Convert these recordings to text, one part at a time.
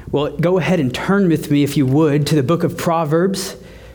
Well, go ahead and turn with me, if you would, to the book of Proverbs.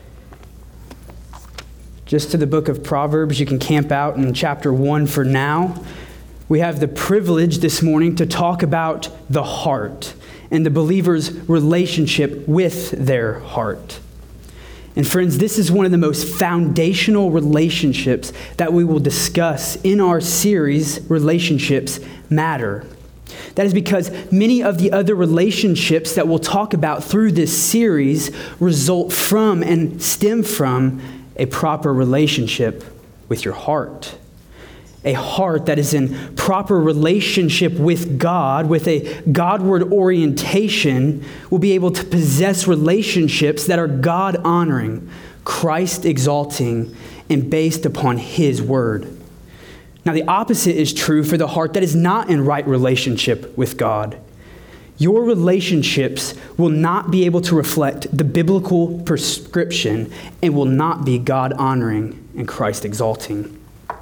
Just to the book of Proverbs. You can camp out in chapter 1 for now. We have the privilege this morning to talk about the heart and the believer's relationship with their heart. And friends, this is one of the most foundational relationships that we will discuss in our series, Relationships Matter. That is because many of the other relationships that we'll talk about through this series result from and stem from a proper relationship with your heart. A heart that is in proper relationship with God, with a Godward orientation, will be able to possess relationships that are God-honoring, Christ-exalting, and based upon His Word. Now, the opposite is true for the heart that is not in right relationship with God. Your relationships will not be able to reflect the biblical prescription and will not be God-honoring and Christ-exalting.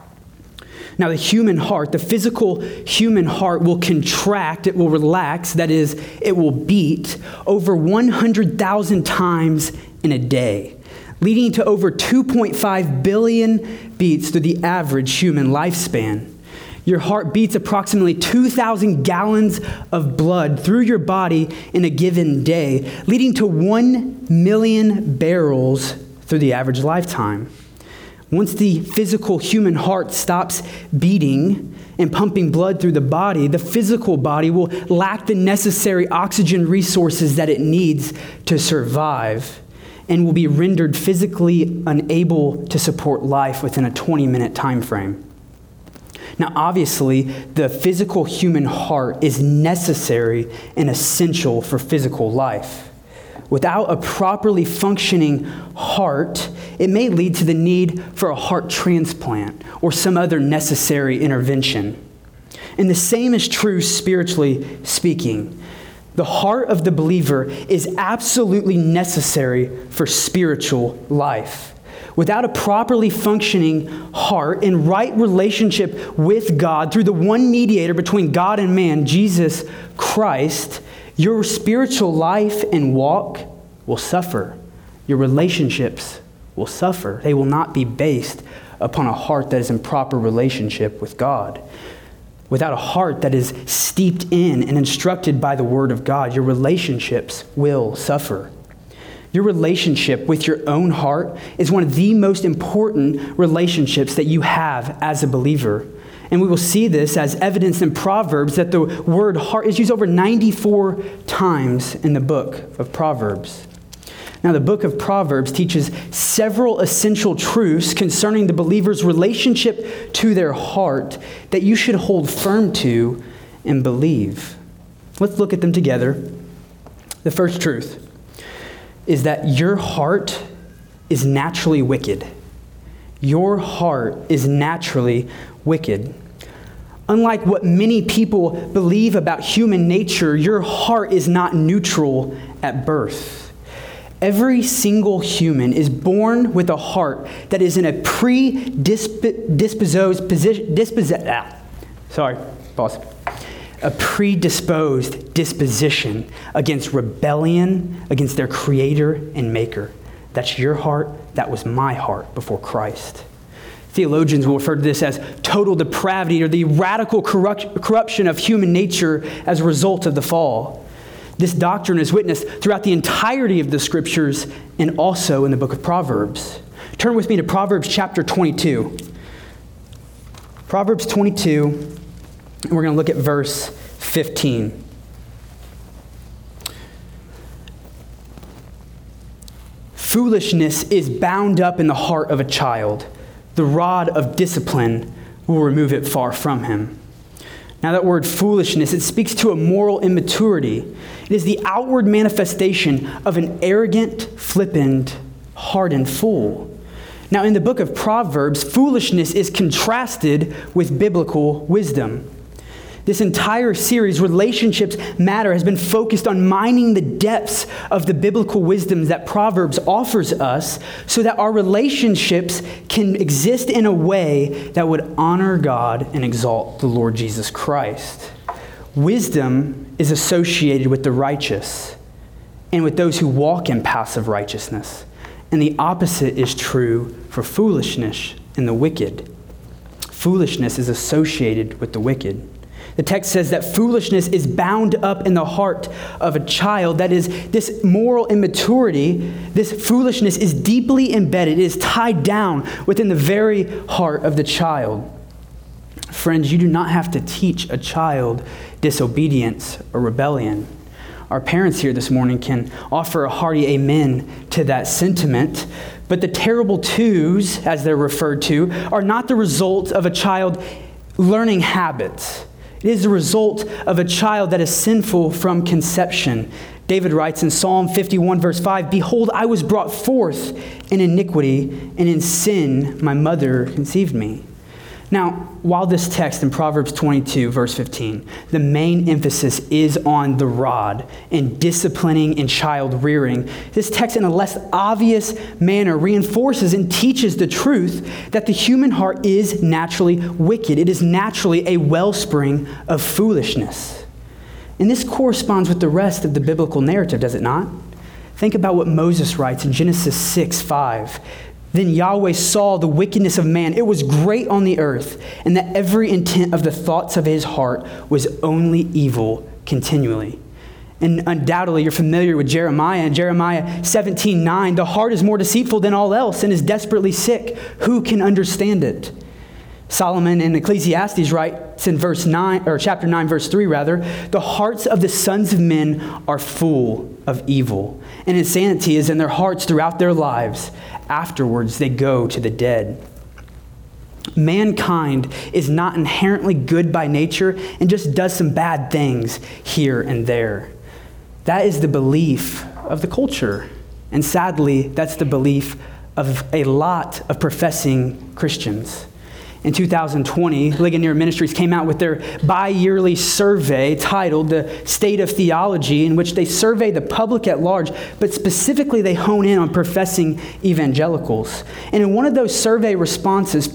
Now, the human heart, the physical human heart will contract, it will relax, that is, it will beat over 100,000 times in a day, leading to over 2.5 billion beats through the average human lifespan. Your heart beats approximately 2,000 gallons of blood through your body in a given day, leading to 1 million barrels through the average lifetime. Once the physical human heart stops beating and pumping blood through the body, the physical body will lack the necessary oxygen resources that it needs to survive, and will be rendered physically unable to support life within a 20-minute time frame. Now, obviously, the physical human heart is necessary and essential for physical life. Without a properly functioning heart, it may lead to the need for a heart transplant or some other necessary intervention. And the same is true spiritually speaking. The heart of the believer is absolutely necessary for spiritual life. Without a properly functioning heart in right relationship with God through the one mediator between God and man, Jesus Christ, your spiritual life and walk will suffer. Your relationships will suffer. They will not be based upon a heart that is in proper relationship with God. Without a heart that is steeped in and instructed by the Word of God, your relationships will suffer. Your relationship with your own heart is one of the most important relationships that you have as a believer. And we will see this as evidenced in Proverbs that the word heart is used over 94 times in the book of Proverbs. Now, the book of Proverbs teaches several essential truths concerning the believer's relationship to their heart that you should hold firm to and believe. Let's look at them together. The first truth is that your heart is naturally wicked. Your heart is naturally wicked. Unlike what many people believe about human nature, your heart is not neutral at birth. Every single human is born with a heart that is in a predisposed disposition against rebellion against their Creator and Maker. That's your heart. That was my heart before Christ. Theologians will refer to this as total depravity or the radical corruption of human nature as a result of the fall. This doctrine is witnessed throughout the entirety of the Scriptures and also in the book of Proverbs. Turn with me to Proverbs chapter 22. Proverbs 22, and we're going to look at verse 15. Foolishness is bound up in the heart of a child. The rod of discipline will remove it far from him. Now, that word foolishness, it speaks to a moral immaturity. It is the outward manifestation of an arrogant, flippant, hardened fool. Now, in the book of Proverbs, foolishness is contrasted with biblical wisdom. This entire series, Relationships Matter, has been focused on mining the depths of the biblical wisdom that Proverbs offers us so that our relationships can exist in a way that would honor God and exalt the Lord Jesus Christ. Wisdom is associated with the righteous. and with those who walk in paths of righteousness. And the opposite is true for foolishness and the wicked. Foolishness is associated with the wicked. The text says that foolishness is bound up in the heart of a child. That is, this moral immaturity, this foolishness is deeply embedded. It is tied down within the very heart of the child. Friends, you do not have to teach a child disobedience or rebellion. Our parents here this morning can offer a hearty amen to that sentiment, but the terrible twos, as they're referred to, are not the result of a child learning habits. It is the result of a child that is sinful from conception. David writes in Psalm 51, verse 5, "Behold, I was brought forth in iniquity, and in sin my mother conceived me." Now, while this text in Proverbs 22, verse 15, the main emphasis is on the rod and disciplining and child rearing, this text in a less obvious manner reinforces and teaches the truth that the human heart is naturally wicked. It is naturally a wellspring of foolishness. And this corresponds with the rest of the biblical narrative, does it not? Think about what Moses writes in Genesis 6:5. "Then Yahweh saw the wickedness of man. It was great on the earth, and that every intent of the thoughts of his heart was only evil continually." And undoubtedly, you're familiar with Jeremiah. In Jeremiah 17:9, "The heart is more deceitful than all else and is desperately sick. Who can understand it?" Solomon in Ecclesiastes writes in chapter 9, verse 3 rather, "The hearts of the sons of men are full of evil, and insanity is in their hearts throughout their lives. Afterwards they go to the dead." Mankind is not inherently good by nature and just does some bad things here and there. That is the belief of the culture. And sadly, that's the belief of a lot of professing Christians. In 2020, Ligonier Ministries came out with their bi-yearly survey titled The State of Theology, in which they survey the public at large, but specifically they hone in on professing evangelicals. And in one of those survey responses,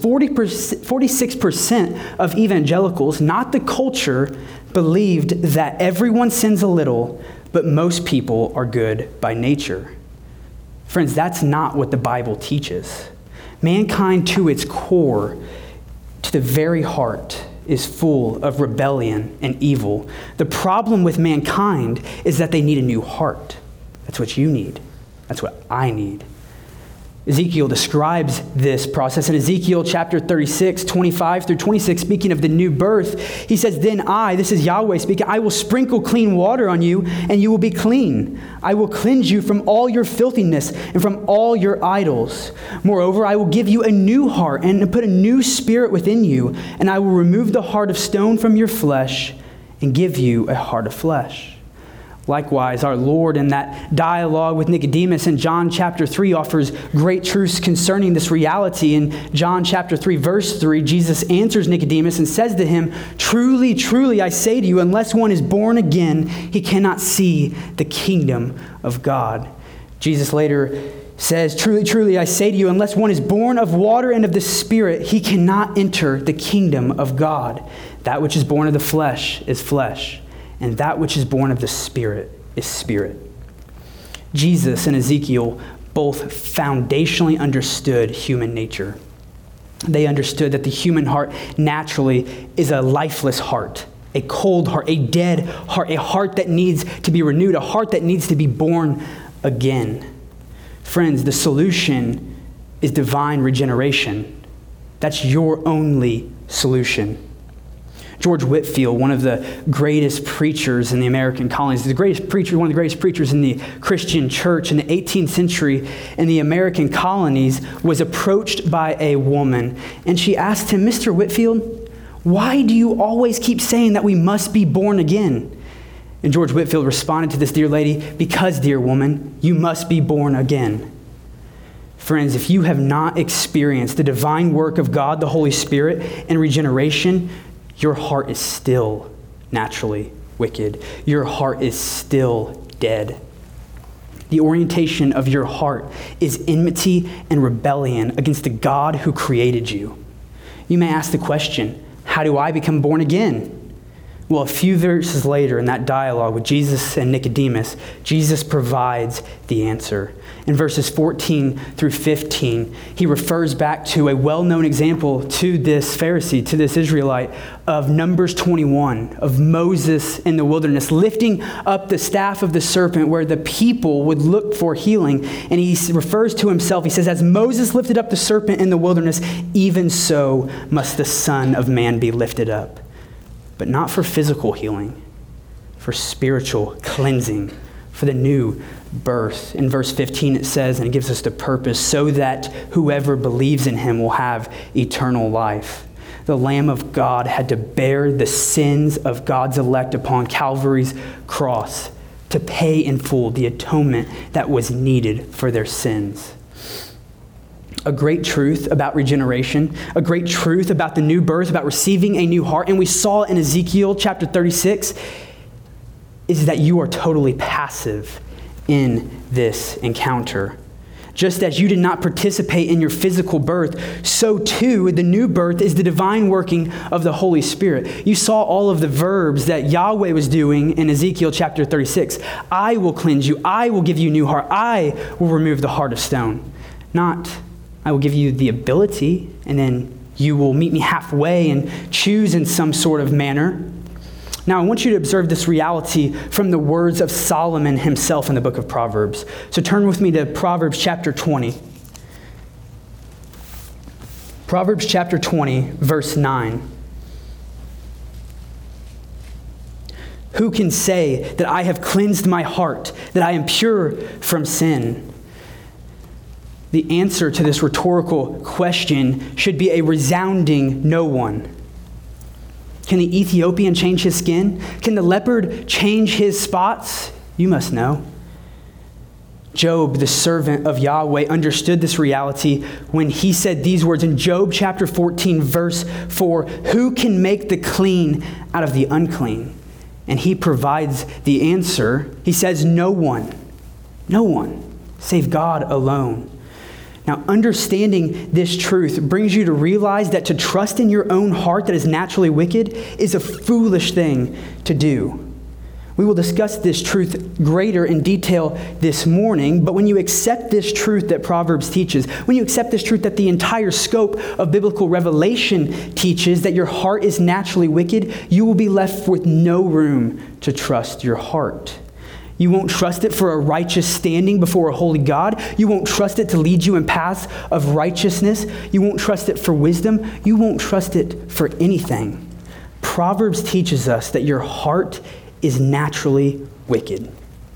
46% of evangelicals, not the culture, believed that everyone sins a little, but most people are good by nature. Friends, that's not what the Bible teaches. Mankind to its core, to the very heart, is full of rebellion and evil. The problem with mankind is that they need a new heart. That's what you need. That's what I need. Ezekiel describes this process in Ezekiel chapter 36, 25 through 26, speaking of the new birth. He says, "Then I," this is Yahweh speaking, "I will sprinkle clean water on you, and you will be clean. I will cleanse you from all your filthiness and from all your idols. Moreover, I will give you a new heart and put a new spirit within you, and I will remove the heart of stone from your flesh and give you a heart of flesh." Likewise, our Lord in that dialogue with Nicodemus in John chapter 3 offers great truths concerning this reality. In John chapter 3, verse 3, Jesus answers Nicodemus and says to him, "Truly, truly, I say to you, unless one is born again, he cannot see the kingdom of God." Jesus later says, "Truly, truly, I say to you, unless one is born of water and of the Spirit, he cannot enter the kingdom of God. That which is born of the flesh is flesh, and that which is born of the Spirit is spirit." Jesus and Ezekiel both foundationally understood human nature. They understood that the human heart naturally is a lifeless heart, a cold heart, a dead heart, a heart that needs to be renewed, a heart that needs to be born again. Friends, the solution is divine regeneration. That's your only solution. George Whitefield, one of the greatest preachers in the American colonies, one of the greatest preachers in the Christian church in the 18th century in the American colonies, was approached by a woman. And she asked him, "Mr. Whitefield, why do you always keep saying that we must be born again?" And George Whitefield responded to this dear lady, "Because, dear woman, you must be born again." Friends, if you have not experienced the divine work of God, the Holy Spirit, and regeneration, your heart is still naturally wicked. Your heart is still dead. The orientation of your heart is enmity and rebellion against the God who created you. You may ask the question, how do I become born again? Well, a few verses later in that dialogue with Jesus and Nicodemus, Jesus provides the answer. In verses 14 through 15, he refers back to a well-known example to this Pharisee, to this Israelite, of Numbers 21, of Moses in the wilderness, lifting up the staff of the serpent where the people would look for healing. And he refers to himself, he says, as Moses lifted up the serpent in the wilderness, even so must the Son of Man be lifted up. But not for physical healing, for spiritual cleansing, for the new birth. In verse 15 it says, and it gives us the purpose, so that whoever believes in him will have eternal life. The Lamb of God had to bear the sins of God's elect upon Calvary's cross to pay in full the atonement that was needed for their sins. A great truth about regeneration, a great truth about the new birth, about receiving a new heart, and we saw in Ezekiel chapter 36, is that you are totally passive in this encounter. Just as you did not participate in your physical birth, so too the new birth is the divine working of the Holy Spirit. You saw all of the verbs that Yahweh was doing in Ezekiel chapter 36. I will cleanse you. I will give you a new heart. I will remove the heart of stone. Not, I will give you the ability, and then you will meet me halfway and choose in some sort of manner. Now, I want you to observe this reality from the words of Solomon himself in the book of Proverbs. So turn with me to Proverbs chapter 20. Proverbs chapter 20, verse 9. Who can say that I have cleansed my heart, that I am pure from sin? The answer to this rhetorical question should be a resounding no one. Can the Ethiopian change his skin? Can the leopard change his spots? You must know. Job, the servant of Yahweh, understood this reality when he said these words in Job chapter 14, verse 4, who can make the clean out of the unclean? And he provides the answer. He says, no one, save God alone. Now, understanding this truth brings you to realize that to trust in your own heart that is naturally wicked is a foolish thing to do. We will discuss this truth greater in detail this morning, but when you accept this truth that Proverbs teaches, when you accept this truth that the entire scope of biblical revelation teaches, that your heart is naturally wicked, you will be left with no room to trust your heart. You won't trust it for a righteous standing before a holy God. You won't trust it to lead you in paths of righteousness. You won't trust it for wisdom. You won't trust it for anything. Proverbs teaches us that your heart is naturally wicked.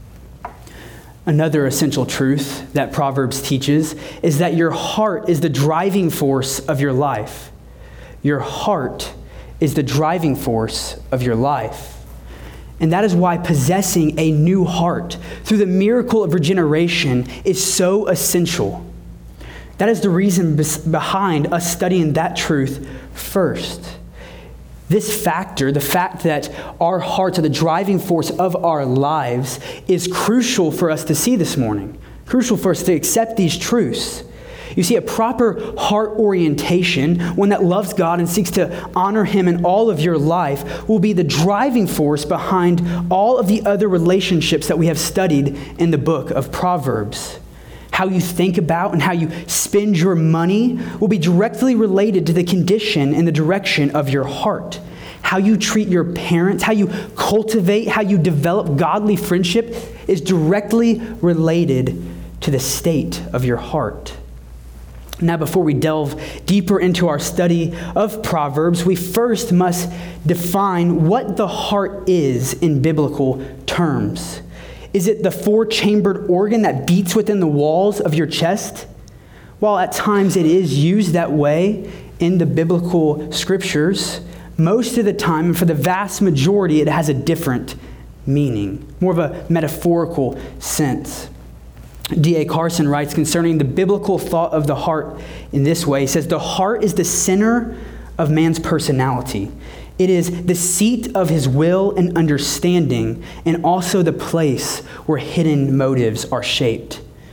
Another essential truth that Proverbs teaches is that your heart is the driving force of your life. Your heart is the driving force of your life. And that is why possessing a new heart through the miracle of regeneration is so essential. That is the reason behind us studying that truth first. This factor, the fact that our hearts are the driving force of our lives, is crucial for us to see this morning. Crucial for us to accept these truths. You see, a proper heart orientation, one that loves God and seeks to honor Him in all of your life, will be the driving force behind all of the other relationships that we have studied in the book of Proverbs. How you think about and how you spend your money will be directly related to the condition and the direction of your heart. How you treat your parents, how you cultivate, how you develop godly friendship is directly related to the state of your heart. Now, before we delve deeper into our study of Proverbs, we first must define what the heart is in biblical terms. Is it the four-chambered organ that beats within the walls of your chest? While at times it is used that way in the biblical scriptures, most of the time, and for the vast majority, it has a different meaning, more of a metaphorical sense. D.A. Carson writes concerning the biblical thought of the heart in this way. He says, the heart is the center of man's personality. It is the seat of his will and understanding, and also the place where hidden motives are shaped.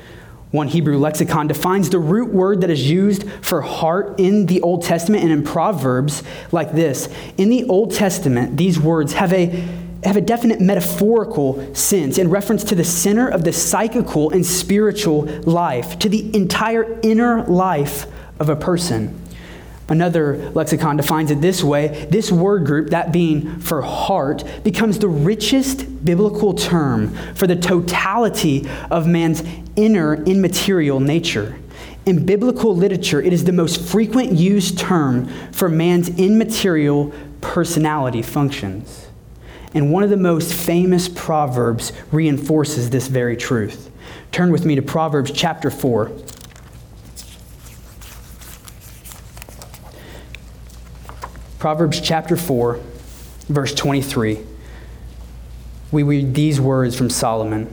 One Hebrew lexicon defines the root word that is used for heart in the Old Testament and in Proverbs like this. In the Old Testament, these words have a definite metaphorical sense in reference to the center of the psychical and spiritual life, to the entire inner life of a person. Another lexicon defines it this way: this word group, that being for heart, becomes the richest biblical term for the totality of man's inner immaterial nature. In biblical literature, it is the most frequent used term for man's immaterial personality functions. And one of the most famous Proverbs reinforces this very truth. Turn with me to Proverbs chapter 4. Proverbs chapter 4, verse 23. We read these words from Solomon.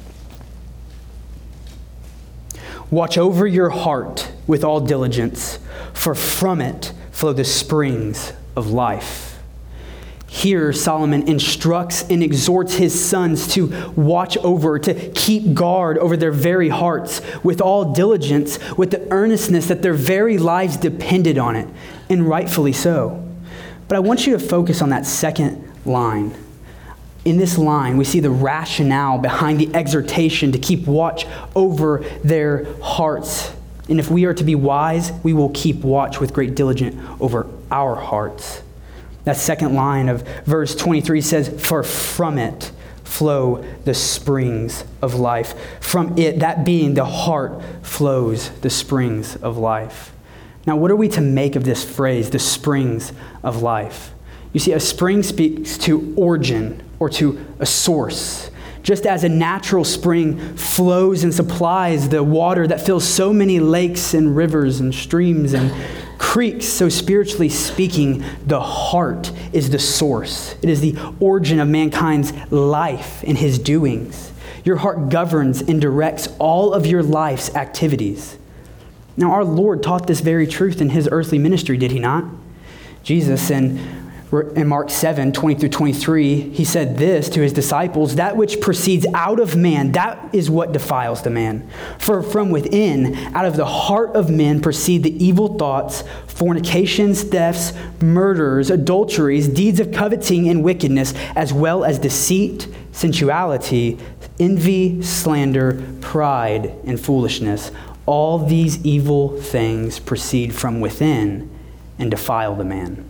Watch over your heart with all diligence, for from it flow the springs of life. Here, Solomon instructs and exhorts his sons to watch over, to keep guard over their very hearts with all diligence, with the earnestness that their very lives depended on it, and rightfully so. But I want you to focus on that second line. In this line, we see the rationale behind the exhortation to keep watch over their hearts. And if we are to be wise, we will keep watch with great diligence over our hearts. That second line of verse 23 says, for from it flow the springs of life. From it, that being the heart, flows the springs of life. Now, what are we to make of this phrase, the springs of life? You see, a spring speaks to origin or to a source. Just as a natural spring flows and supplies the water that fills so many lakes and rivers and streams and creeks, so spiritually speaking, the heart is the source. It is the origin of mankind's life and his doings. Your heart governs and directs all of your life's activities. Now, our Lord taught this very truth in his earthly ministry, did he not? Jesus, in Mark 7, 20 through 23, he said this to his disciples: that which proceeds out of man, that is what defiles the man. For from within, out of the heart of men, proceed the evil thoughts, fornications, thefts, murders, adulteries, deeds of coveting and wickedness, as well as deceit, sensuality, envy, slander, pride, and foolishness. All these evil things proceed from within and defile the man.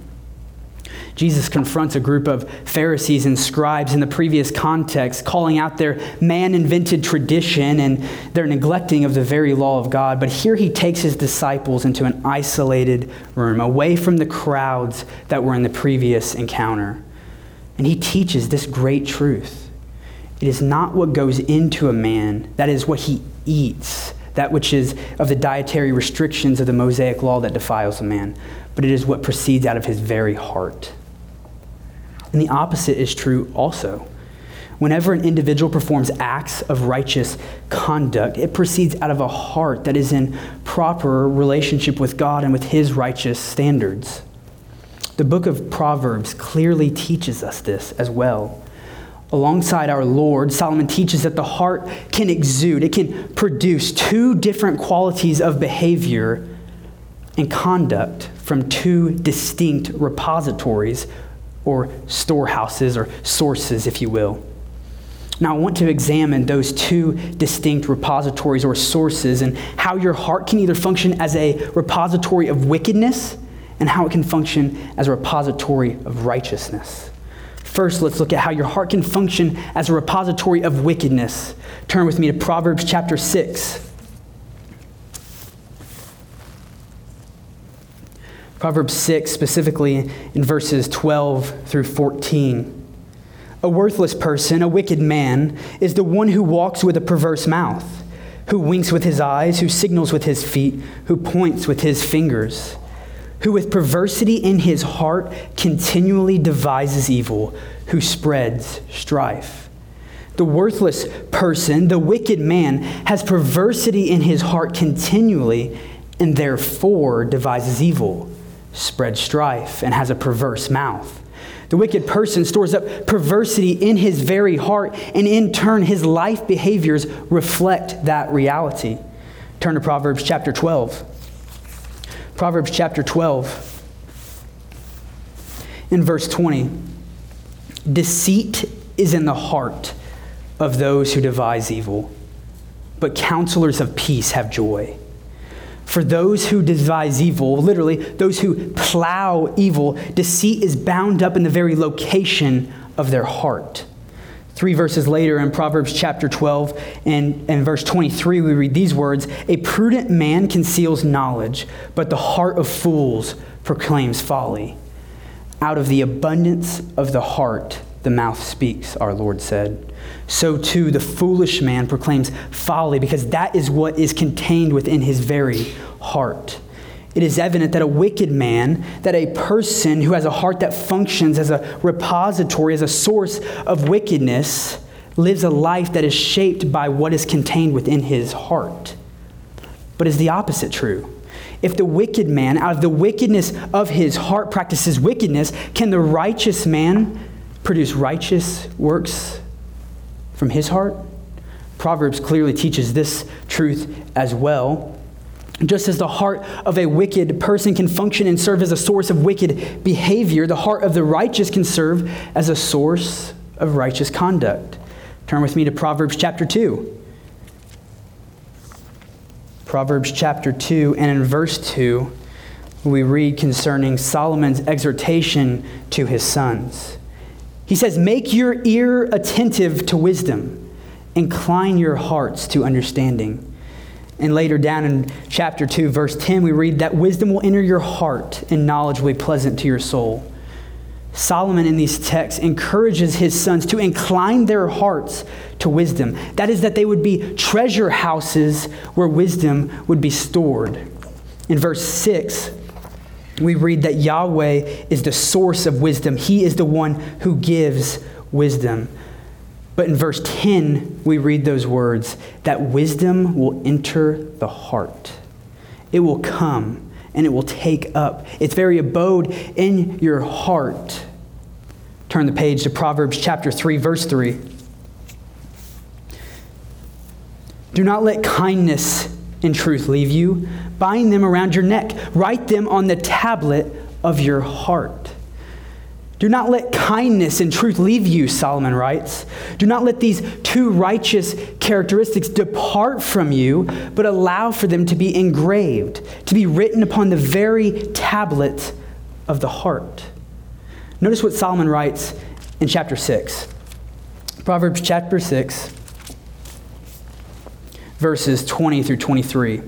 Jesus confronts a group of Pharisees and scribes in the previous context, calling out their man-invented tradition and their neglecting of the very law of God. But here he takes his disciples into an isolated room, away from the crowds that were in the previous encounter. And he teaches this great truth. It is not what goes into a man, that is what he eats, that which is of the dietary restrictions of the Mosaic law, that defiles a man, but it is what proceeds out of his very heart. And the opposite is true also. Whenever an individual performs acts of righteous conduct, it proceeds out of a heart that is in proper relationship with God and with his righteous standards. The book of Proverbs clearly teaches us this as well. Alongside our Lord, Solomon teaches that the heart can exude, it can produce two different qualities of behavior and conduct from two distinct repositories or storehouses or sources, if you will. Now, I want to examine those two distinct repositories or sources and how your heart can either function as a repository of wickedness and how it can function as a repository of righteousness. First, let's look at how your heart can function as a repository of wickedness. Turn with me to Proverbs chapter 6. Proverbs 6, specifically in verses 12 through 14. A worthless person, a wicked man, is the one who walks with a perverse mouth, who winks with his eyes, who signals with his feet, who points with his fingers, who with perversity in his heart continually devises evil, who spreads strife. The worthless person, the wicked man, has perversity in his heart continually, and therefore devises evil, spreads strife, and has a perverse mouth. The wicked person stores up perversity in his very heart, and in turn his life behaviors reflect that reality. Turn to Proverbs chapter 12. Proverbs chapter 12, in verse 20. Deceit is in the heart of those who devise evil, but counselors of peace have joy. For those who devise evil, literally, those who plow evil, deceit is bound up in the very location of their heart. 3 verses later in Proverbs chapter 12 and verse 23, we read these words, "A prudent man conceals knowledge, but the heart of fools proclaims folly. Out of the abundance of the heart, the mouth speaks," our Lord said. So too the foolish man proclaims folly, because that is what is contained within his very heart. It is evident that a wicked man, that a person who has a heart that functions as a repository, as a source of wickedness, lives a life that is shaped by what is contained within his heart. But is the opposite true? If the wicked man, out of the wickedness of his heart, practices wickedness, can the righteous man produce righteous works from his heart? Proverbs clearly teaches this truth as well. Just as the heart of a wicked person can function and serve as a source of wicked behavior, the heart of the righteous can serve as a source of righteous conduct. Turn with me to Proverbs chapter 2. Proverbs chapter 2, and in verse 2, we read concerning Solomon's exhortation to his sons. He says, "Make your ear attentive to wisdom. Incline your hearts to understanding." And later down in chapter 2, verse 10, we read that wisdom will enter your heart and knowledge will be pleasant to your soul. Solomon in these texts encourages his sons to incline their hearts to wisdom. That is, that they would be treasure houses where wisdom would be stored. In verse 6, we read that Yahweh is the source of wisdom. He is the one who gives wisdom. But in verse 10, we read those words, that wisdom will enter the heart. It will come and it will take up its very abode in your heart. Turn the page to Proverbs chapter 3, verse 3. "Do not let kindness and truth leave you. Bind them around your neck. Write them on the tablet of your heart." Do not let kindness and truth leave you, Solomon writes. Do not let these two righteous characteristics depart from you, but allow for them to be engraved, to be written upon the very tablet of the heart. Notice what Solomon writes in chapter 6. Proverbs chapter 6, verses 20 through 23.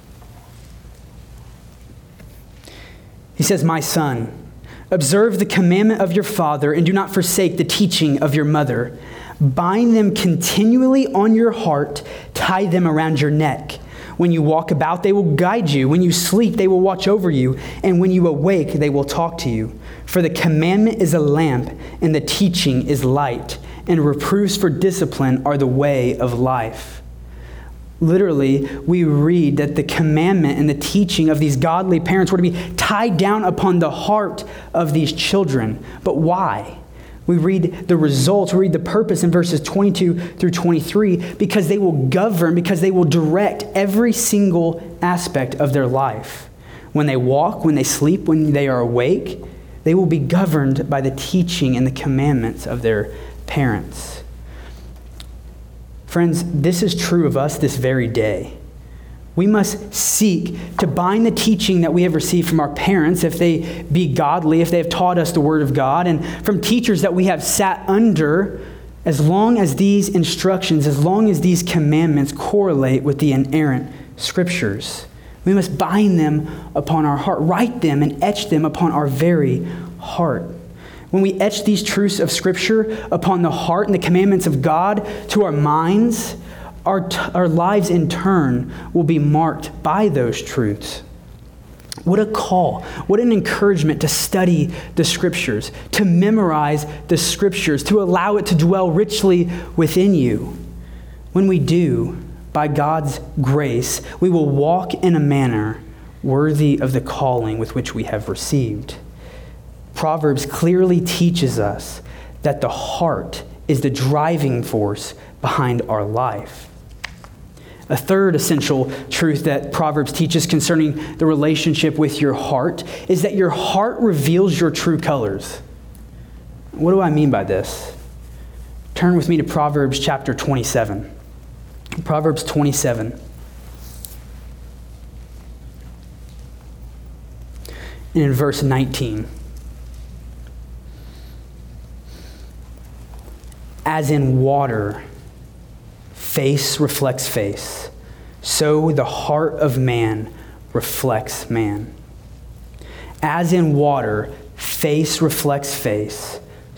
He says, "My son, observe the commandment of your father and do not forsake the teaching of your mother. Bind them continually on your heart, tie them around your neck. When you walk about, they will guide you. When you sleep, they will watch over you. And when you awake, they will talk to you. For the commandment is a lamp, and the teaching is light, and reproofs for discipline are the way of life." Literally, we read that the commandment and the teaching of these godly parents were to be tied down upon the heart of these children. But why? We read the results, we read the purpose in verses 22 through 23, because they will govern, because they will direct every single aspect of their life. When they walk, when they sleep, when they are awake, they will be governed by the teaching and the commandments of their parents. Friends, this is true of us this very day. We must seek to bind the teaching that we have received from our parents, if they be godly, if they have taught us the Word of God, and from teachers that we have sat under, as long as these instructions, as long as these commandments correlate with the inerrant Scriptures. We must bind them upon our heart, write them and etch them upon our very heart. When we etch these truths of Scripture upon the heart and the commandments of God to our minds, our lives in turn will be marked by those truths. What a call, what an encouragement to study the Scriptures, to memorize the Scriptures, to allow it to dwell richly within you. When we do, by God's grace, we will walk in a manner worthy of the calling with which we have received. Proverbs clearly teaches us that the heart is the driving force behind our life. A third essential truth that Proverbs teaches concerning the relationship with your heart is that your heart reveals your true colors. What do I mean by this? Turn with me to Proverbs chapter 27. Proverbs 27. And in verse 19. As in water, face reflects face, so the heart of man reflects man. As in water, face reflects face,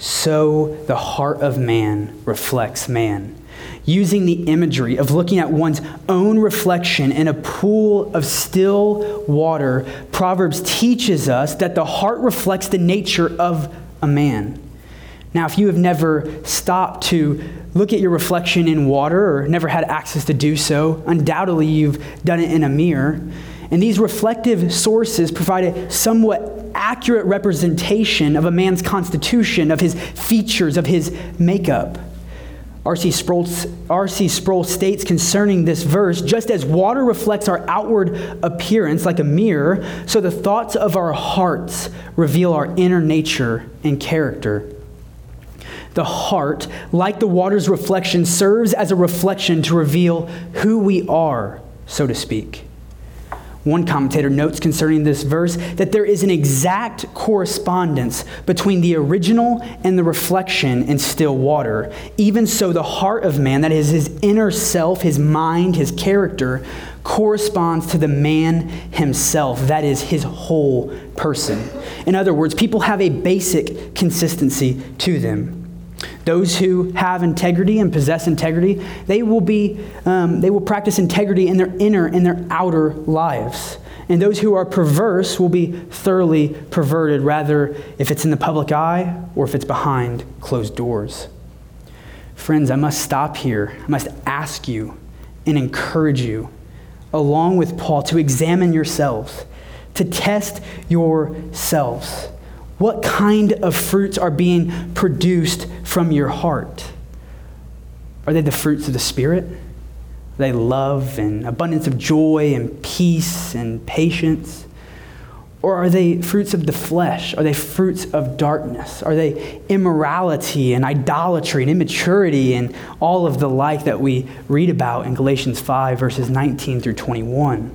so the heart of man reflects man. Using the imagery of looking at one's own reflection in a pool of still water, Proverbs teaches us that the heart reflects the nature of a man. Now, if you have never stopped to look at your reflection in water or never had access to do so, undoubtedly you've done it in a mirror. And these reflective sources provide a somewhat accurate representation of a man's constitution, of his features, of his makeup. R.C. Sproul states concerning this verse, just as water reflects our outward appearance like a mirror, so the thoughts of our hearts reveal our inner nature and character. The heart, like the water's reflection, serves as a reflection to reveal who we are, so to speak. One commentator notes concerning this verse that there is an exact correspondence between the original and the reflection in still water. Even so, the heart of man, that is his inner self, his mind, his character, corresponds to the man himself, that is his whole person. In other words, people have a basic consistency to them. Those who have integrity and possess integrity, they will practice integrity in their inner and their outer lives. And those who are perverse will be thoroughly perverted, rather if it's in the public eye or if it's behind closed doors. Friends, I must stop here. I must ask you and encourage you, along with Paul, to examine yourselves, to test yourselves. What kind of fruits are being produced from your heart? Are they the fruits of the Spirit? Are they love and abundance of joy and peace and patience? Or are they fruits of the flesh? Are they fruits of darkness? Are they immorality and idolatry and immaturity and all of the like that we read about in Galatians 5, verses 19 through 21?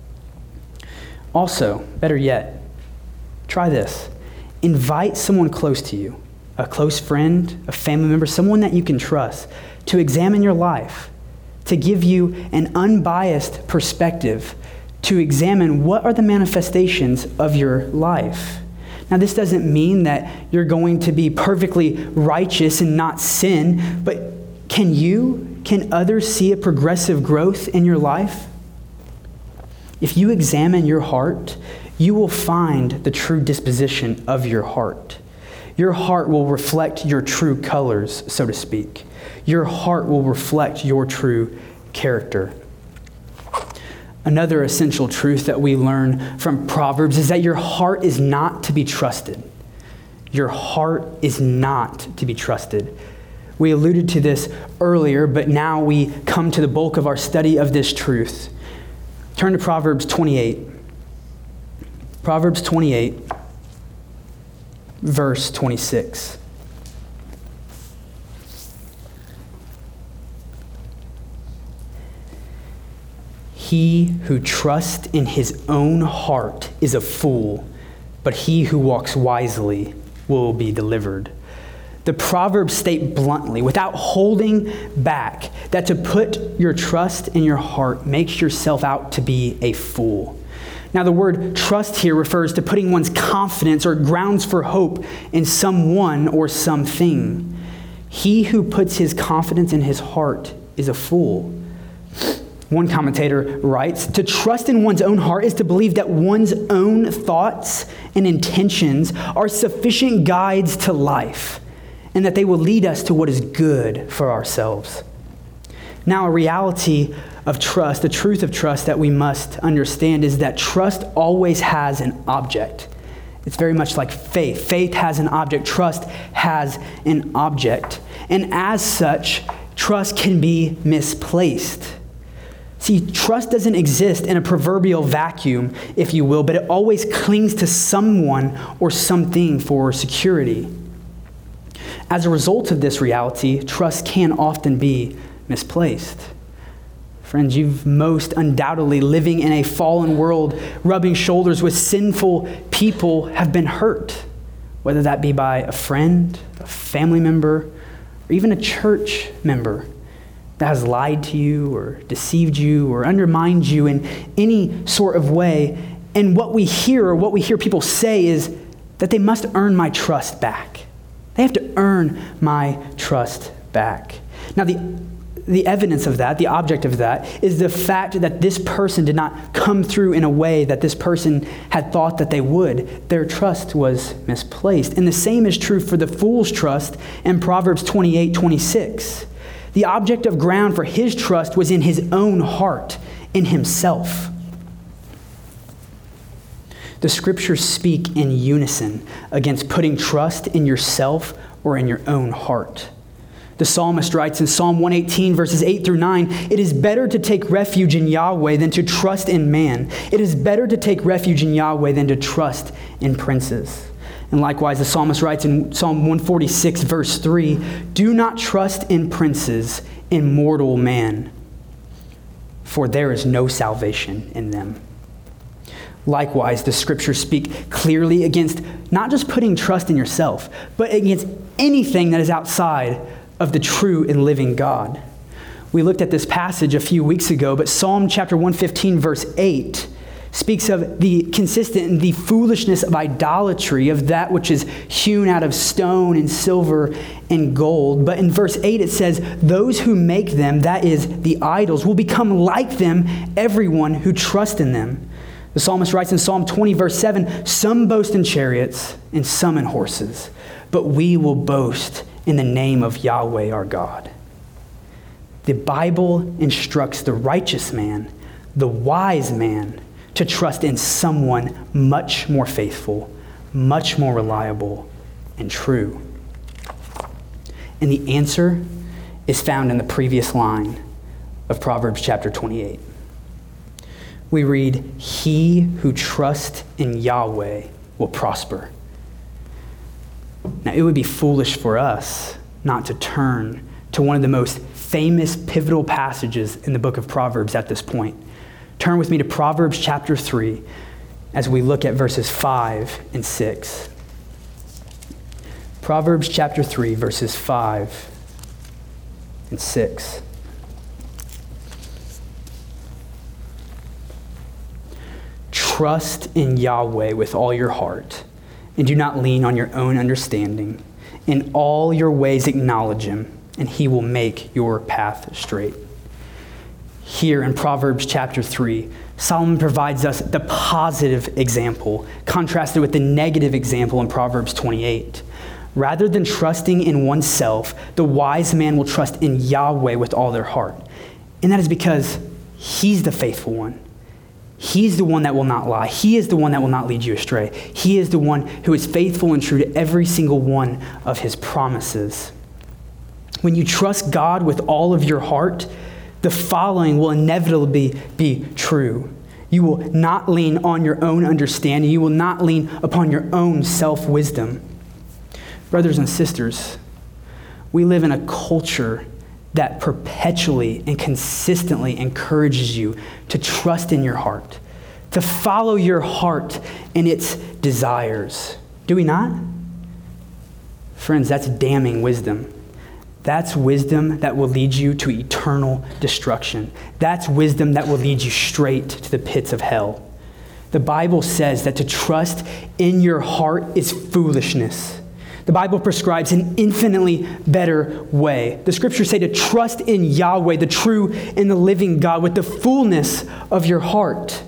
Also, better yet, try this. Invite someone close to you, a close friend, a family member, someone that you can trust, to examine your life, to give you an unbiased perspective, to examine what are the manifestations of your life. Now, this doesn't mean that you're going to be perfectly righteous and not sin, but can others see a progressive growth in your life? If you examine your heart, you will find the true disposition of your heart. Your heart will reflect your true colors, so to speak. Your heart will reflect your true character. Another essential truth that we learn from Proverbs is that your heart is not to be trusted. Your heart is not to be trusted. We alluded to this earlier, but now we come to the bulk of our study of this truth. Turn to Proverbs 28. Proverbs 28, verse 26. He who trusts in his own heart is a fool, but he who walks wisely will be delivered. The Proverbs state bluntly, without holding back, that to put your trust in your heart makes yourself out to be a fool. Now, the word trust here refers to putting one's confidence or grounds for hope in someone or something. He who puts his confidence in his heart is a fool. One commentator writes, to trust in one's own heart is to believe that one's own thoughts and intentions are sufficient guides to life, and that they will lead us to what is good for ourselves. Now, a reality of trust, the truth of trust that we must understand is that trust always has an object. It's very much like faith. Faith has an object. Trust has an object. And as such, trust can be misplaced. See, trust doesn't exist in a proverbial vacuum, if you will, but it always clings to someone or something for security. As a result of this reality, trust can often be misplaced. Friends, you've most undoubtedly, living in a fallen world, rubbing shoulders with sinful people, have been hurt, whether that be by a friend, a family member, or even a church member that has lied to you or deceived you or undermined you in any sort of way. And what we hear people say is that they must earn my trust back. They have to earn my trust back. Now, the evidence of that, the object of that, is the fact that this person did not come through in a way that this person had thought that they would. Their trust was misplaced. And the same is true for the fool's trust in Proverbs 28:26. The object of ground for his trust was in his own heart, in himself. The scriptures speak in unison against putting trust in yourself or in your own heart. The psalmist writes in Psalm 118, verses 8 through 9, "It is better to take refuge in Yahweh than to trust in man. It is better to take refuge in Yahweh than to trust in princes." And likewise, the psalmist writes in Psalm 146, verse 3, "Do not trust in princes, in mortal man, for there is no salvation in them." Likewise, the scriptures speak clearly against not just putting trust in yourself, but against anything that is outside of the true and living God. We looked at this passage a few weeks ago, but Psalm chapter 115, verse 8, speaks of the consistent and the foolishness of idolatry, of that which is hewn out of stone and silver and gold. But in verse 8 it says, "Those who make them, that is, the idols, will become like them, everyone who trusts in them." The psalmist writes in Psalm 20, verse 7, "Some boast in chariots and some in horses, but we will boast in the name of Yahweh our God." The Bible instructs the righteous man, the wise man, to trust in someone much more faithful, much more reliable, and true. And the answer is found in the previous line of Proverbs chapter 28. We read, "He who trusts in Yahweh will prosper." Now, it would be foolish for us not to turn to one of the most famous pivotal passages in the book of Proverbs at this point. Turn with me to Proverbs chapter 3 as we look at verses 5 and 6. Proverbs chapter 3, verses 5 and 6. "Trust in Yahweh with all your heart, and do not lean on your own understanding. In all your ways acknowledge him, and he will make your path straight." Here in Proverbs chapter 3, Solomon provides us the positive example, contrasted with the negative example in Proverbs 28. Rather than trusting in oneself, the wise man will trust in Yahweh with all their heart. And that is because he's the faithful one. He's the one that will not lie. He is the one that will not lead you astray. He is the one who is faithful and true to every single one of his promises. When you trust God with all of your heart, the following will inevitably be true. You will not lean on your own understanding. You will not lean upon your own self-wisdom. Brothers and sisters, we live in a culture that perpetually and consistently encourages you to trust in your heart, to follow your heart and its desires. Do we not? Friends, that's damning wisdom. That's wisdom that will lead you to eternal destruction. That's wisdom that will lead you straight to the pits of hell. The Bible says that to trust in your heart is foolishness. The Bible prescribes an infinitely better way. The scriptures say to trust in Yahweh, the true and the living God, with the fullness of your heart.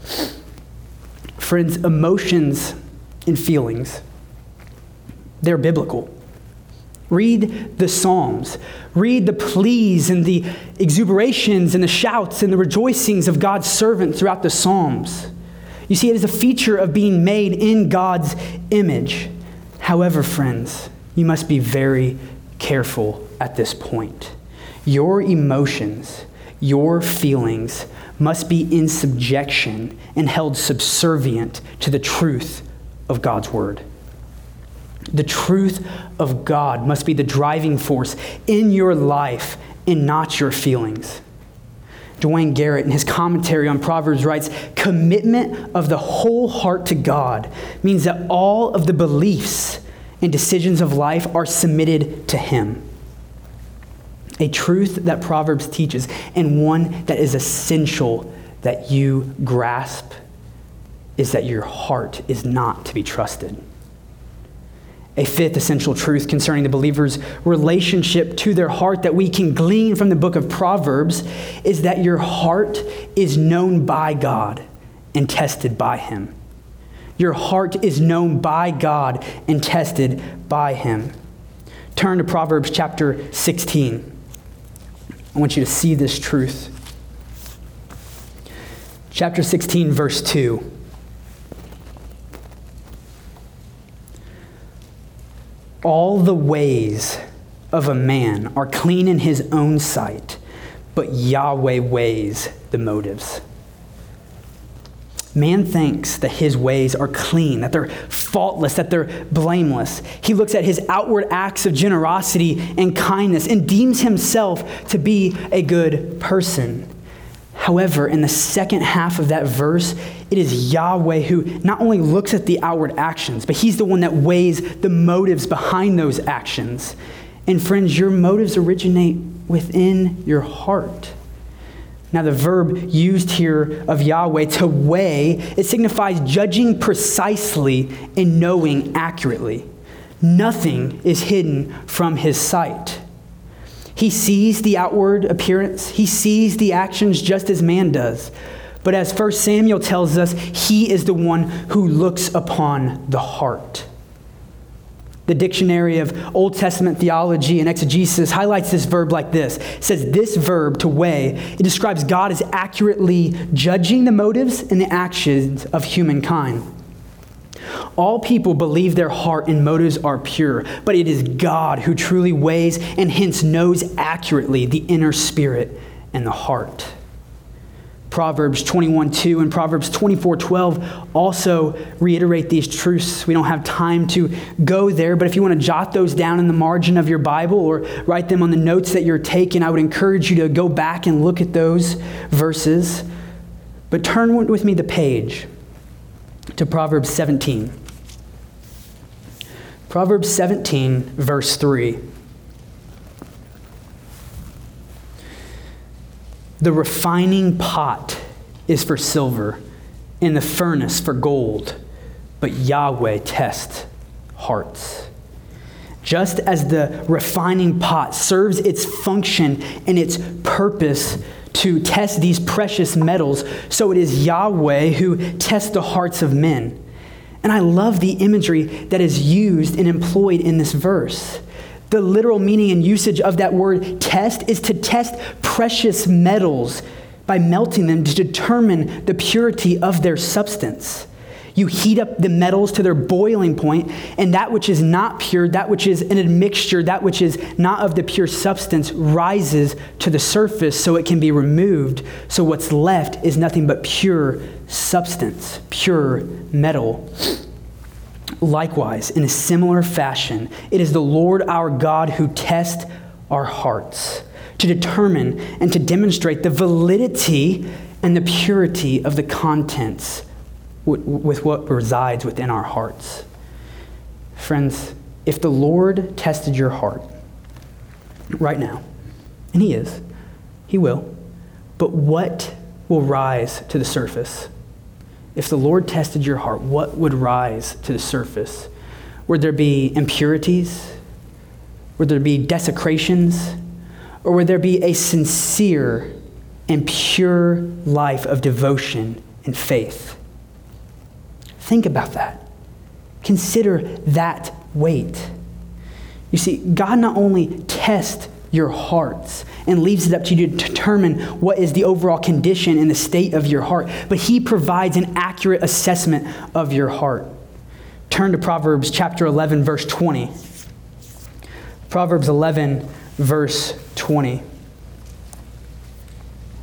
Friends, emotions and feelings, they're biblical. Read the Psalms. Read the pleas and the exuberations and the shouts and the rejoicings of God's servant throughout the Psalms. You see, it is a feature of being made in God's image. However, friends, you must be very careful at this point. Your emotions, Your feelings must be in subjection and held subservient to the truth of God's word. The truth of God must be the driving force in your life and not your feelings. Dwayne Garrett, in his commentary on Proverbs, writes, commitment of the whole heart to God means that all of the beliefs and decisions of life are submitted to Him. A truth that Proverbs teaches, and one that is essential that you grasp, is that your heart is not to be trusted. A fifth essential truth concerning the believer's relationship to their heart that we can glean from the book of Proverbs is that your heart is known by God and tested by Him. Your heart is known by God and tested by Him. Turn to Proverbs chapter 16. I want you to see this truth. Chapter 16, verse 2. All the ways of a man are clean in his own sight, but Yahweh weighs the motives. Man thinks that his ways are clean, that they're faultless, that they're blameless. He looks at his outward acts of generosity and kindness and deems himself to be a good person. However, in the second half of that verse, it is Yahweh who not only looks at the outward actions, but He's the one that weighs the motives behind those actions. And friends, your motives originate within your heart. Now, the verb used here of Yahweh, to weigh, it signifies judging precisely and knowing accurately. Nothing is hidden from His sight. He sees the outward appearance. He sees the actions just as man does. But as 1 Samuel tells us, He is the one who looks upon the heart. The Dictionary of Old Testament Theology and Exegesis highlights this verb like this. It says this verb, to weigh, it describes God as accurately judging the motives and the actions of humankind. All people believe their heart and motives are pure, but it is God who truly weighs and hence knows accurately the inner spirit and the heart. Proverbs 21:2 and Proverbs 24:12 also reiterate these truths. We don't have time to go there, but if you want to jot those down in the margin of your Bible or write them on the notes that you're taking, I would encourage you to go back and look at those verses. But turn with me the page to Proverbs 17. Proverbs 17, verse 3. The refining pot is for silver, and the furnace for gold, but Yahweh tests hearts. Just as the refining pot serves its function and its purpose to test these precious metals, so it is Yahweh who tests the hearts of men. And I love the imagery that is used and employed in this verse. The literal meaning and usage of that word test is to test precious metals by melting them to determine the purity of their substance. You heat up the metals to their boiling point, and that which is not pure, that which is an admixture, that which is not of the pure substance rises to the surface so it can be removed. So what's left is nothing but pure substance, pure metal. Likewise, in a similar fashion, it is the Lord our God who tests our hearts to determine and to demonstrate the validity and the purity of the contents with what resides within our hearts. Friends, if the Lord tested your heart right now, and He is, He will, but what will rise to the surface? If the Lord tested your heart, what would rise to the surface? Would there be impurities? Would there be desecrations? Or would there be a sincere and pure life of devotion and faith? Think about that. Consider that weight. You see, God not only tests your hearts and leaves it up to you to determine what is the overall condition and the state of your heart, but He provides an accurate assessment of your heart. Turn to Proverbs chapter 11, verse 20. Proverbs 11, verse 20.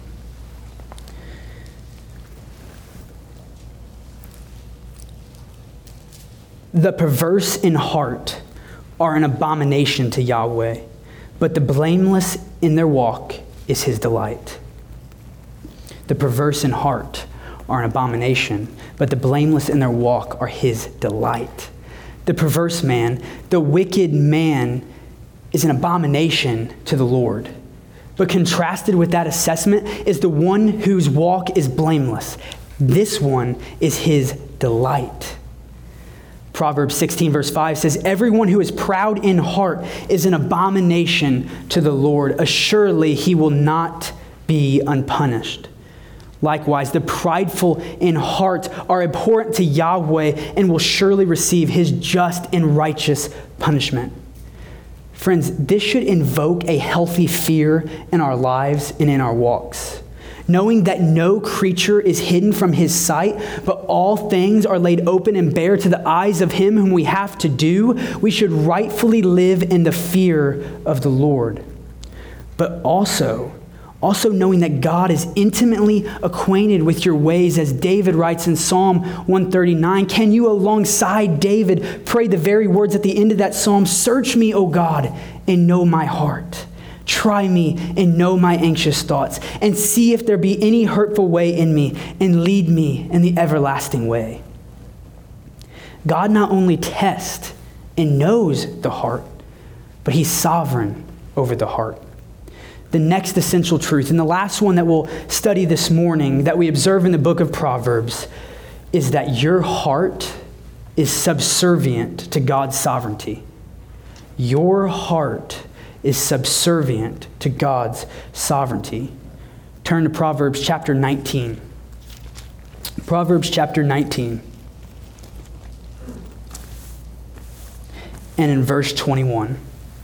The perverse in heart are an abomination to Yahweh, but the blameless in their walk is his delight. The perverse in heart are an abomination, but the blameless in their walk are his delight. The perverse man, the wicked man, is an abomination to the Lord. But contrasted with that assessment is the one whose walk is blameless. This one is his delight. Proverbs 16 verse 5 says, "Everyone who is proud in heart is an abomination to the Lord. Assuredly, he will not be unpunished." Likewise, the prideful in heart are abhorrent to Yahweh and will surely receive his just and righteous punishment. Friends, this should invoke a healthy fear in our lives and in our walks. Knowing that no creature is hidden from his sight, but all things are laid open and bare to the eyes of him whom we have to do, we should rightfully live in the fear of the Lord. But also knowing that God is intimately acquainted with your ways, as David writes in Psalm 139. Can you, alongside David, pray the very words at the end of that psalm? "Search me, O God, and know my heart. Try me and know my anxious thoughts, and see if there be any hurtful way in me, and lead me in the everlasting way." God not only tests and knows the heart, but he's sovereign over the heart. The next essential truth, and the last one that we'll study this morning, that we observe in the book of Proverbs, is that your heart is subservient to God's sovereignty. Your heart is subservient to God's sovereignty. Turn to Proverbs chapter 19. Proverbs chapter 19. And in verse 21.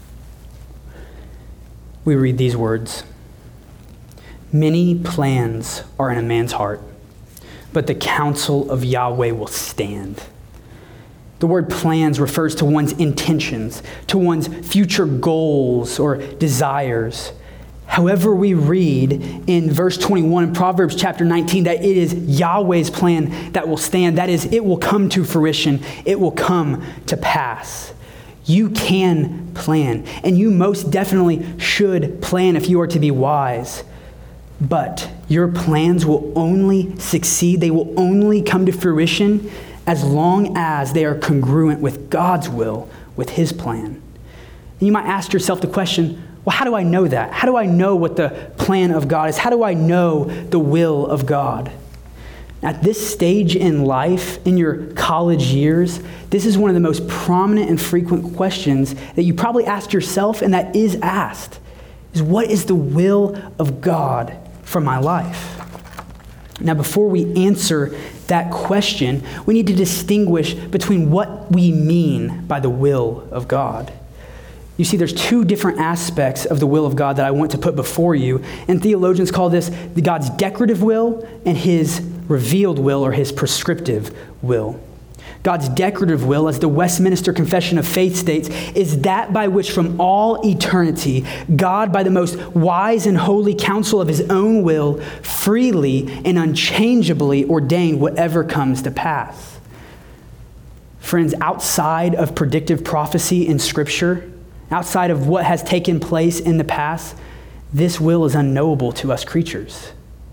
We read these words: "Many plans are in a man's heart, but the counsel of Yahweh will stand." The word plans refers to one's intentions, to one's future goals or desires. However, we read in verse 21 in Proverbs chapter 19 that it is Yahweh's plan that will stand. That is, it will come to fruition. It will come to pass. You can plan, and you most definitely should plan if you are to be wise. But your plans will only succeed, they will only come to fruition as long as they are congruent with God's will, with his plan. And you might ask yourself the question, well, how do I know that? How do I know what the plan of God is? How do I know the will of God? At this stage in life, in your college years, this is one of the most prominent and frequent questions that you probably ask yourself, and that is asked, is what is the will of God for my life? Now, before we answer that question, we need to distinguish between what we mean by the will of God. You see, there's two different aspects of the will of God that I want to put before you, and theologians call this God's decorative will and his revealed will, or his prescriptive will. God's decorative will, as the Westminster Confession of Faith states, is that by which from all eternity, God, by the most wise and holy counsel of his own will, freely and unchangeably ordained whatever comes to pass. Friends, outside of predictive prophecy in Scripture, outside of what has taken place in the past, this will is unknowable to us creatures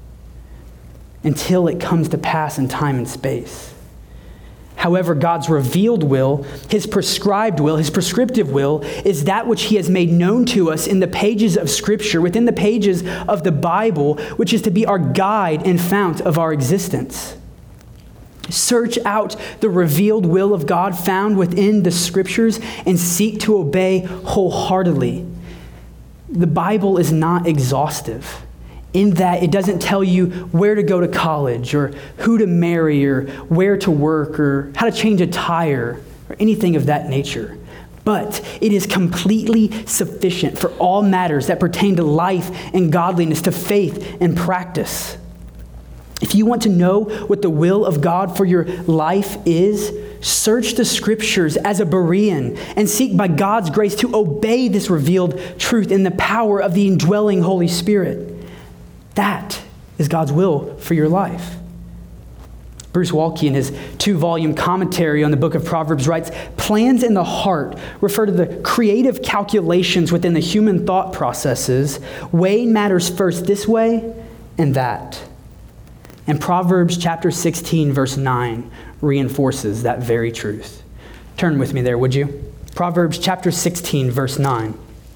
until it comes to pass in time and space. However, God's revealed will, his prescribed will, his prescriptive will, is that which he has made known to us in the pages of Scripture, within the pages of the Bible, which is to be our guide and fount of our existence. Search out the revealed will of God found within the Scriptures and seek to obey wholeheartedly. The Bible is not exhaustive in that it doesn't tell you where to go to college or who to marry or where to work or how to change a tire or anything of that nature. But it is completely sufficient for all matters that pertain to life and godliness, to faith and practice. If you want to know what the will of God for your life is, search the Scriptures as a Berean and seek by God's grace to obey this revealed truth in the power of the indwelling Holy Spirit. That is God's will for your life. Bruce Waltke, in his 2-volume commentary on the book of Proverbs, writes, "Plans in the heart refer to the creative calculations within the human thought processes, weighing matters first this way and that." And Proverbs chapter 16, verse 9 reinforces that very truth. Turn with me there, would you? Proverbs chapter 16, verse 9.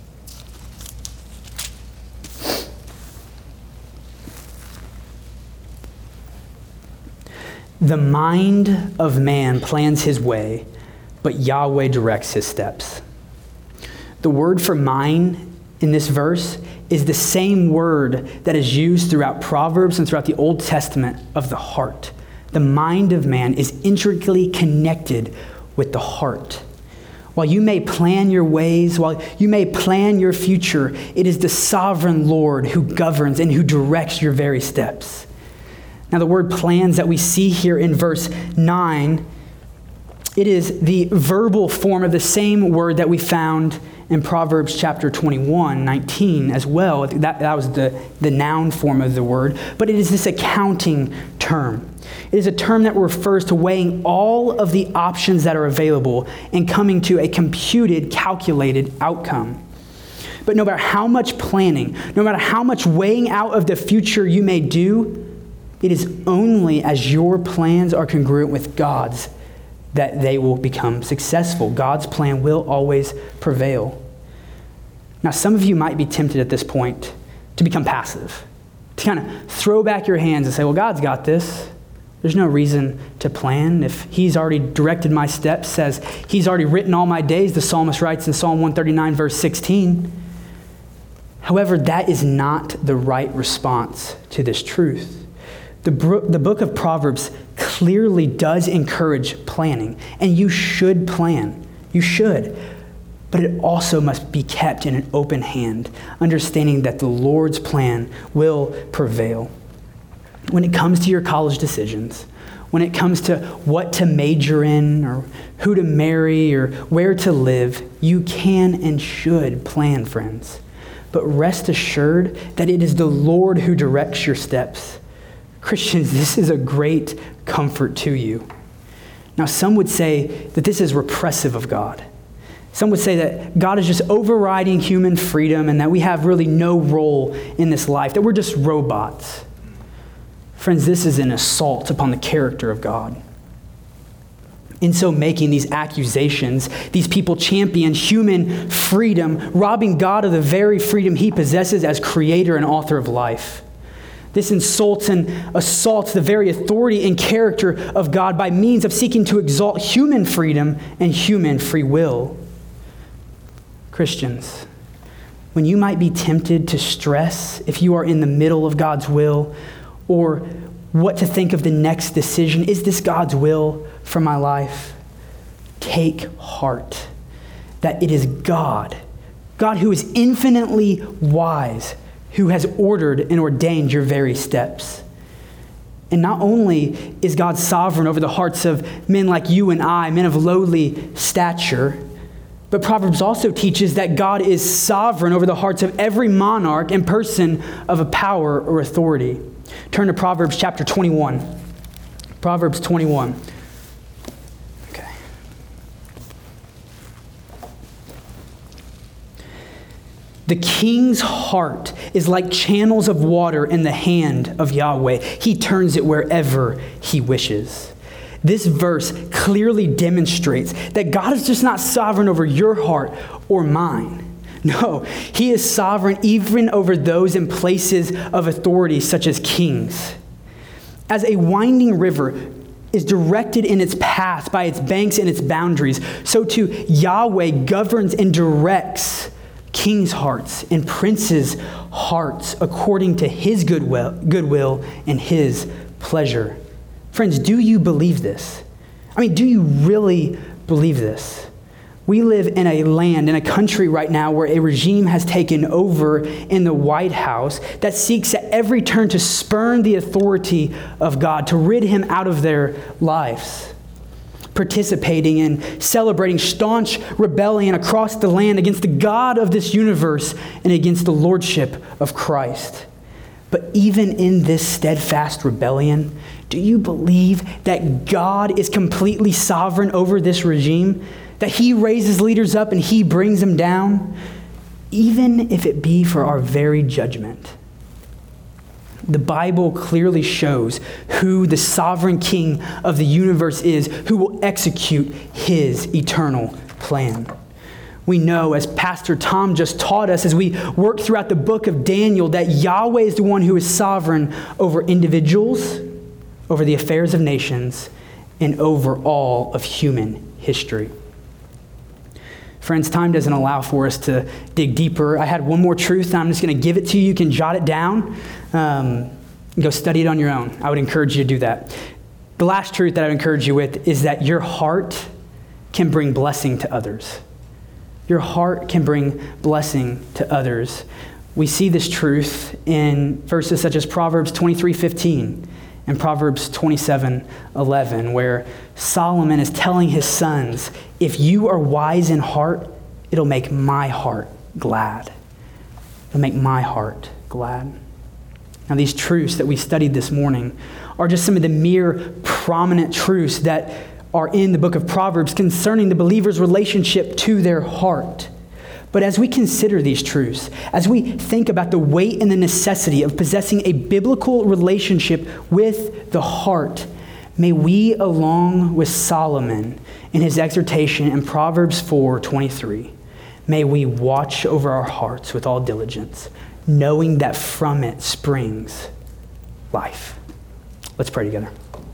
"The mind of man plans his way, but Yahweh directs his steps." The word for mind in this verse is the same word that is used throughout Proverbs and throughout the Old Testament of the heart. The mind of man is intricately connected with the heart. While you may plan your ways, while you may plan your future, it is the sovereign Lord who governs and who directs your very steps. Now, the word plans that we see here in verse 9, it is the verbal form of the same word that we found in Proverbs chapter 21, 19 as well. That was the noun form of the word. But it is this accounting term. It is a term that refers to weighing all of the options that are available and coming to a computed, calculated outcome. But no matter how much planning, no matter how much weighing out of the future you may do, it is only as your plans are congruent with God's that they will become successful. God's plan will always prevail. Now, some of you might be tempted at this point to become passive, to kind of throw back your hands and say, well, God's got this. There's no reason to plan. If he's already directed my steps, says he's already written all my days, the psalmist writes in Psalm 139, verse 16. However, that is not the right response to this truth. The book of Proverbs clearly does encourage planning, and you should plan. You should. But it also must be kept in an open hand, understanding that the Lord's plan will prevail. When it comes to your college decisions, when it comes to what to major in or who to marry or where to live, you can and should plan, friends. But rest assured that it is the Lord who directs your steps. Christians, this is a great comfort to you. Now, some would say that this is repressive of God. Some would say that God is just overriding human freedom and that we have really no role in this life, that we're just robots. Friends, this is an assault upon the character of God. In so making these accusations, these people champion human freedom, robbing God of the very freedom he possesses as creator and author of life. This insults and assaults the very authority and character of God by means of seeking to exalt human freedom and human free will. Christians, when you might be tempted to stress if you are in the middle of God's will, or what to think of the next decision, is this God's will for my life? Take heart that it is God who is infinitely wise, who has ordered and ordained your very steps. And not only is God sovereign over the hearts of men like you and I, men of lowly stature, but Proverbs also teaches that God is sovereign over the hearts of every monarch and person of a power or authority. Turn to Proverbs chapter 21. Proverbs 21. Okay. The king's heart is like channels of water in the hand of Yahweh. He turns it wherever he wishes. This verse clearly demonstrates that God is just not sovereign over your heart or mine. No, he is sovereign even over those in places of authority, such as kings. As a winding river is directed in its path by its banks and its boundaries, so too Yahweh governs and directs kings' hearts and princes' hearts according to his goodwill and his pleasure. Friends, do you believe this? I mean, do you really believe this? We live in a land, in a country right now where a regime has taken over in the White House that seeks at every turn to spurn the authority of God, to rid him out of their lives. Participating and celebrating staunch rebellion across the land against the God of this universe and against the lordship of Christ. But even in this steadfast rebellion, do you believe that God is completely sovereign over this regime? That he raises leaders up and he brings them down? Even if it be for our very judgment. The Bible clearly shows who the sovereign king of the universe is, who will execute his eternal plan. We know, as Pastor Tom just taught us as we work throughout the book of Daniel, that Yahweh is the one who is sovereign over individuals, over the affairs of nations, and over all of human history. Friends, time doesn't allow for us to dig deeper. I had one more truth, and I'm just going to give it to you. You can jot it down. Go study it on your own. I would encourage you to do that. The last truth that I would encourage you with is that your heart can bring blessing to others. Your heart can bring blessing to others. We see this truth in verses such as Proverbs 23:15 and Proverbs 27:11, where Solomon is telling his sons, if you are wise in heart, it'll make my heart glad. It'll make my heart glad. Now, these truths that we studied this morning are just some of the mere prominent truths that are in the book of Proverbs concerning the believer's relationship to their heart. But as we consider these truths, as we think about the weight and the necessity of possessing a biblical relationship with the heart, may we, along with Solomon in his exhortation in Proverbs 4:23, may we watch over our hearts with all diligence, knowing that from it springs life. Let's pray together.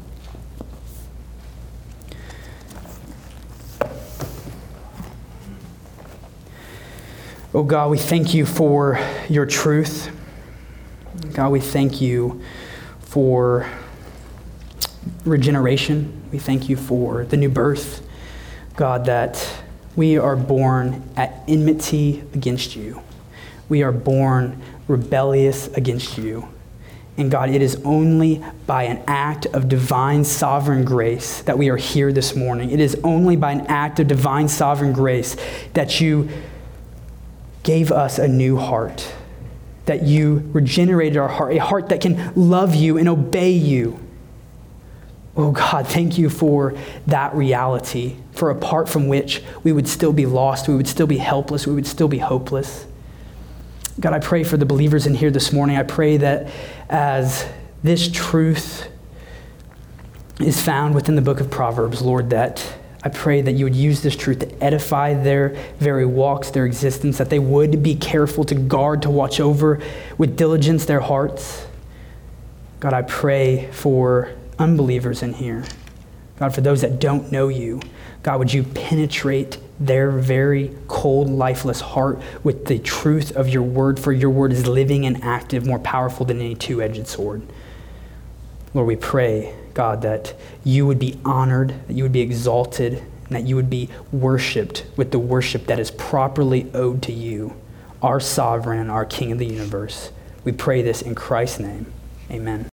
Oh God, we thank you for your truth. God, we thank you for regeneration. We thank you for the new birth. God, that we are born at enmity against you. We are born rebellious against you. And God, it is only by an act of divine sovereign grace that we are here this morning. It is only by an act of divine sovereign grace that you gave us a new heart, that you regenerated our heart, a heart that can love you and obey you. Oh God, thank you for that reality, for apart from which we would still be lost, we would still be helpless, we would still be hopeless. God, I pray for the believers in here this morning. I pray that as this truth is found within the book of Proverbs, Lord, that I pray that you would use this truth to edify their very walks, their existence, that they would be careful to guard, to watch over with diligence their hearts. God, I pray for unbelievers in here. God, for those that don't know you, God, would you penetrate their very cold, lifeless heart with the truth of your word, for your word is living and active, more powerful than any two-edged sword. Lord, we pray, God, that you would be honored, that you would be exalted, and that you would be worshiped with the worship that is properly owed to you, our sovereign, our King of the universe. We pray this in Christ's name. Amen.